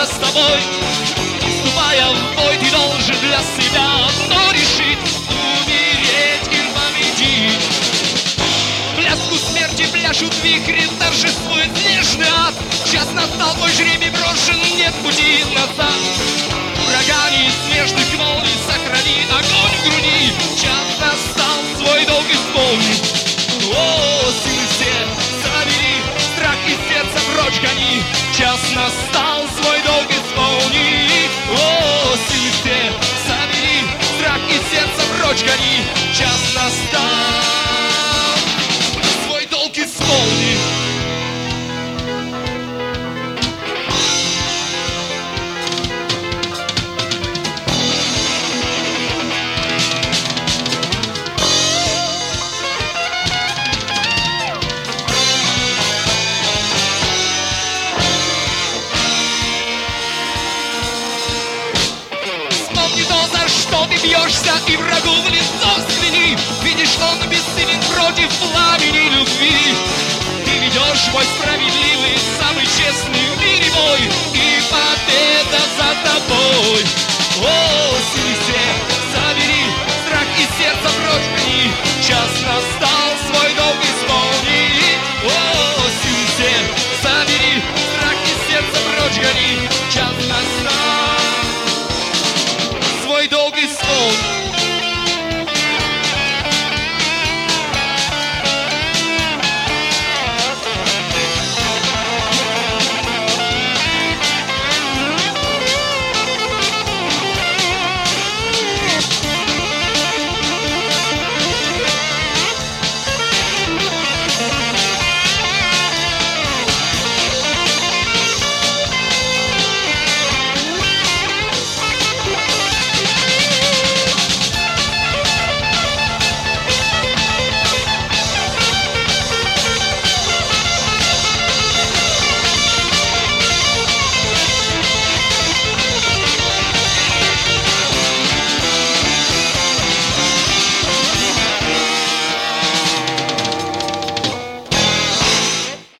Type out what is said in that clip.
остаться с тобой. Вступая в бой, ты должен для себя одно решить: умереть и победить. Пляску смерти пляшут вихри, торжествует снежный ад. Час настал, твой жребий брошен, нет пути назад. Урагане снежных молний, сохрани огонь в груди. Час настал, свой долг исполнить. О, силы все забери, страх из сердца прочь гони. Час настал, свой долг исполни. О, силы все забери, страх из сердца прочь гони. Час настал, свой долг исполни. Что ты бьешься и врагу в лицо